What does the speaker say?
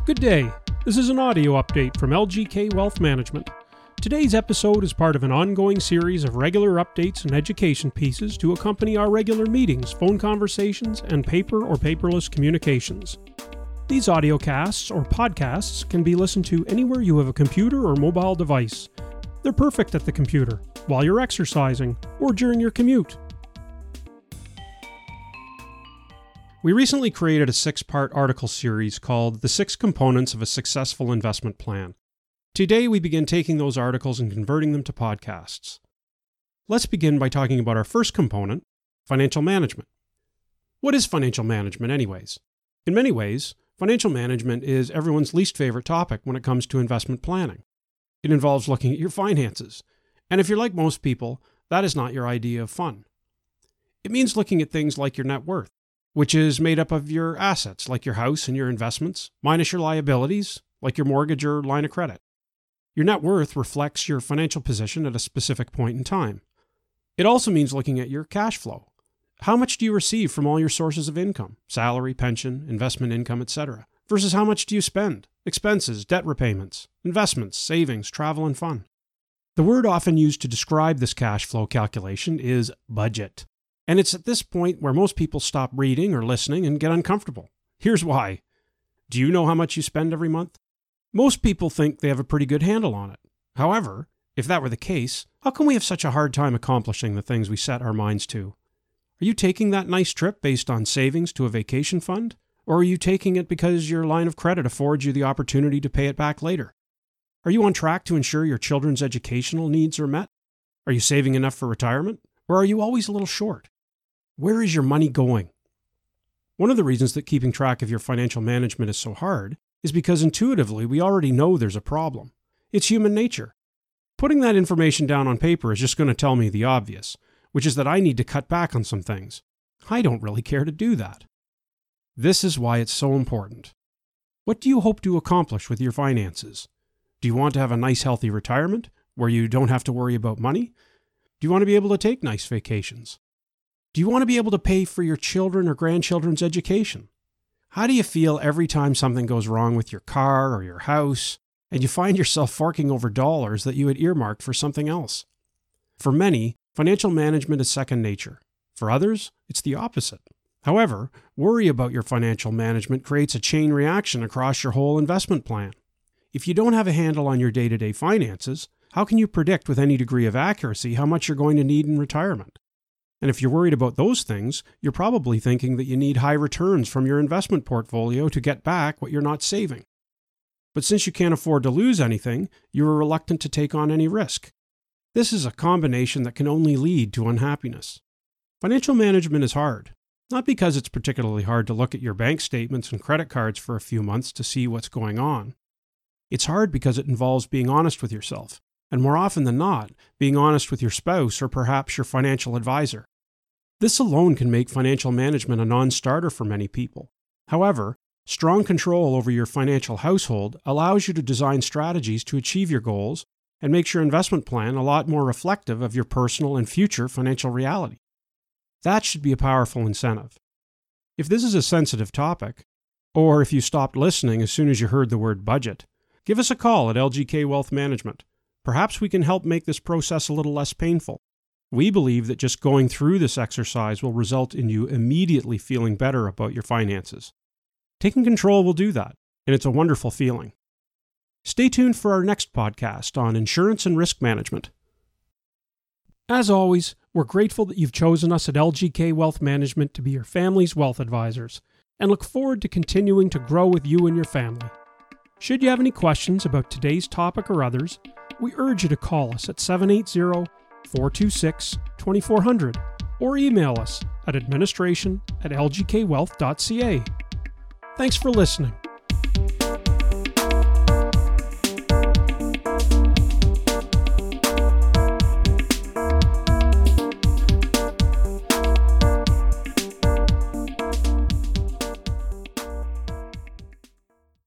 Good day. This is an audio update from LGK Wealth Management. Today's episode is part of an ongoing series of regular updates and education pieces to accompany our regular meetings, phone conversations, and paper or paperless communications. These audiocasts or podcasts can be listened to anywhere you have a computer or mobile device. They're perfect at the computer, while you're exercising, or during your commute. We recently created a 6-part article series called The 6 Components of a Successful Investment Plan. Today we begin taking those articles and converting them to podcasts. Let's begin by talking about our first component, financial management. What is financial management anyways? In many ways, financial management is everyone's least favorite topic when it comes to investment planning. It involves looking at your finances, and if you're like most people, that is not your idea of fun. It means looking at things like your net worth, which is made up of your assets, like your house and your investments, minus your liabilities, like your mortgage or line of credit. Your net worth reflects your financial position at a specific point in time. It also means looking at your cash flow. How much do you receive from all your sources of income, salary, pension, investment income, etc., versus how much do you spend, expenses, debt repayments, investments, savings, travel, and fun. The word often used to describe this cash flow calculation is budget. And it's at this point where most people stop reading or listening and get uncomfortable. Here's why. Do you know how much you spend every month? Most people think they have a pretty good handle on it. However, if that were the case, how come we have such a hard time accomplishing the things we set our minds to? Are you taking that nice trip based on savings to a vacation fund? Or are you taking it because your line of credit affords you the opportunity to pay it back later? Are you on track to ensure your children's educational needs are met? Are you saving enough for retirement? Or are you always a little short? Where is your money going? One of the reasons that keeping track of your financial management is so hard is because intuitively we already know there's a problem. It's human nature. Putting that information down on paper is just going to tell me the obvious, which is that I need to cut back on some things. I don't really care to do that. This is why it's so important. What do you hope to accomplish with your finances? Do you want to have a nice healthy retirement where you don't have to worry about money? Do you want to be able to take nice vacations? Do you want to be able to pay for your children or grandchildren's education? How do you feel every time something goes wrong with your car or your house, and you find yourself forking over dollars that you had earmarked for something else? For many, financial management is second nature. For others, it's the opposite. However, worry about your financial management creates a chain reaction across your whole investment plan. If you don't have a handle on your day-to-day finances, how can you predict with any degree of accuracy how much you're going to need in retirement? And if you're worried about those things, you're probably thinking that you need high returns from your investment portfolio to get back what you're not saving. But since you can't afford to lose anything, you are reluctant to take on any risk. This is a combination that can only lead to unhappiness. Financial management is hard, not because it's particularly hard to look at your bank statements and credit cards for a few months to see what's going on. It's hard because it involves being honest with yourself, and more often than not, being honest with your spouse or perhaps your financial advisor. This alone can make financial management a non-starter for many people. However, strong control over your financial household allows you to design strategies to achieve your goals and makes your investment plan a lot more reflective of your personal and future financial reality. That should be a powerful incentive. If this is a sensitive topic, or if you stopped listening as soon as you heard the word budget, give us a call at LGK Wealth Management. Perhaps we can help make this process a little less painful. We believe that just going through this exercise will result in you immediately feeling better about your finances. Taking control will do that, and it's a wonderful feeling. Stay tuned for our next podcast on insurance and risk management. As always, we're grateful that you've chosen us at LGK Wealth Management to be your family's wealth advisors, and look forward to continuing to grow with you and your family. Should you have any questions about today's topic or others, we urge you to call us at 780-426-2400 or email us at administration@lgkwealth.ca. Thanks for listening.